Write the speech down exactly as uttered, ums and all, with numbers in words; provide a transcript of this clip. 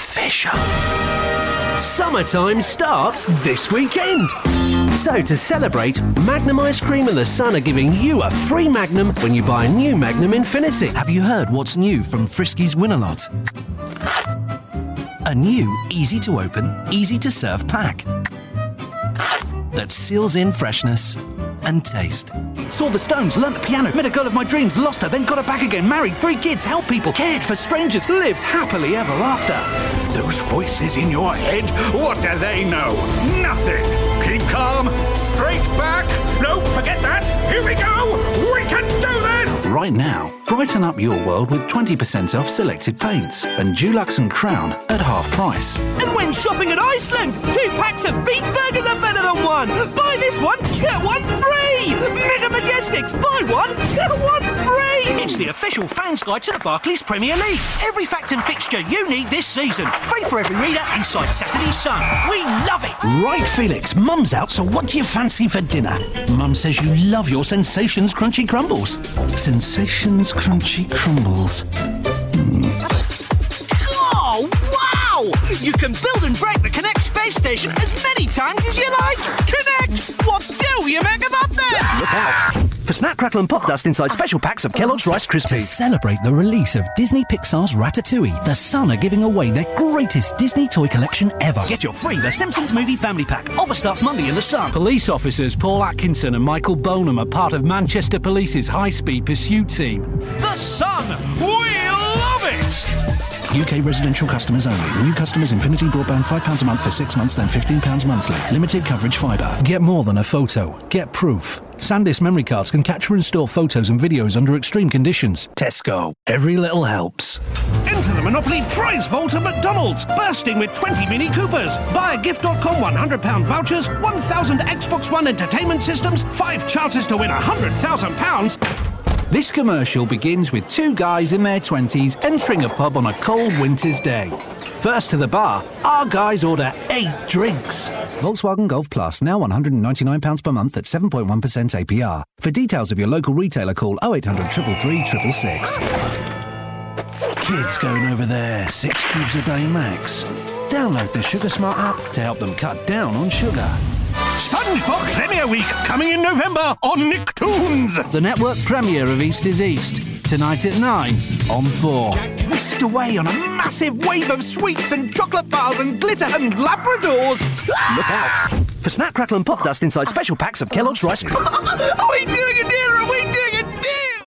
official. Summertime starts this weekend. So to celebrate, Magnum Ice Cream and the Sun are giving you a free Magnum when you buy a new Magnum Infinity. Have you heard what's new from Friskies Win-A-Lot? A new, easy-to-open, easy-to-serve pack that seals in freshness and taste. Saw the Stones, learnt the piano, met a girl of my dreams, lost her, then got her back again, married, three kids, helped people, cared for strangers, lived happily ever after. Those voices in your head, what do they know? Nothing. Keep calm, straight back. No, forget that. Here we go. We can do this. Right now, brighten up your world with twenty percent off selected paints and Dulux and Crown at half price. And when shopping at Iceland, two packs of beef burgers are better than one. Buy this one, get one free. Mega Majestics, buy one, get one free. It's the official fans guide to the Barclays Premier League. Every fact and fixture you need this season. Free for every reader inside Saturday's Sun. We love it. Right, Felix. Mum's out, so what do you fancy for dinner? Mum says you love your Sensations Crunchy Crumbles. Sensations Crunchy Crumbles. Mm. Oh, wow! You can build and break the Connect space station as many times as you like. Connect! What do you make of that then? Look out for Snap, Crackle and Pop Dust inside special packs of Kellogg's Rice To Krispies. celebrate the release of Disney Pixar's Ratatouille, the Sun are giving away their greatest Disney toy collection ever. Get your free The Simpsons Movie Family Pack. Offer starts Monday in the Sun. Police officers Paul Atkinson and Michael Bonham are part of Manchester Police's high-speed pursuit team. The Sun. We love it. U K residential customers only. New customers Infinity Broadband five pounds a month for six months, then fifteen pounds monthly. Limited coverage fibre. Get more than a photo. Get proof. SanDisk memory cards can capture and store photos and videos under extreme conditions. Tesco. Every little helps. Enter the Monopoly prize vault at McDonald's, bursting with twenty Mini Coopers. Buy a gift dot com one hundred pound vouchers, one thousand Xbox One entertainment systems, five chances to win one hundred thousand pounds. This commercial begins with two guys in their twenties entering a pub on a cold winter's day. First to the bar, our guys order eight drinks. Volkswagen Golf Plus, now one hundred ninety-nine pounds per month at seven point one percent A P R. For details of your local retailer, call oh eight hundred, three three three, six six six. Kids going over there, six cubes a day max. Download the Sugar Smart app to help them cut down on sugar. SpongeBob Premier Week, coming in November on Nicktoons. The network premiere of East is East, tonight at nine on four. Whisked away on a massive wave of sweets and chocolate bars and glitter and Labradors. Look out for Snap, Crackle and Pop Dust inside special packs of Kellogg's Rice Krispies. Are we doing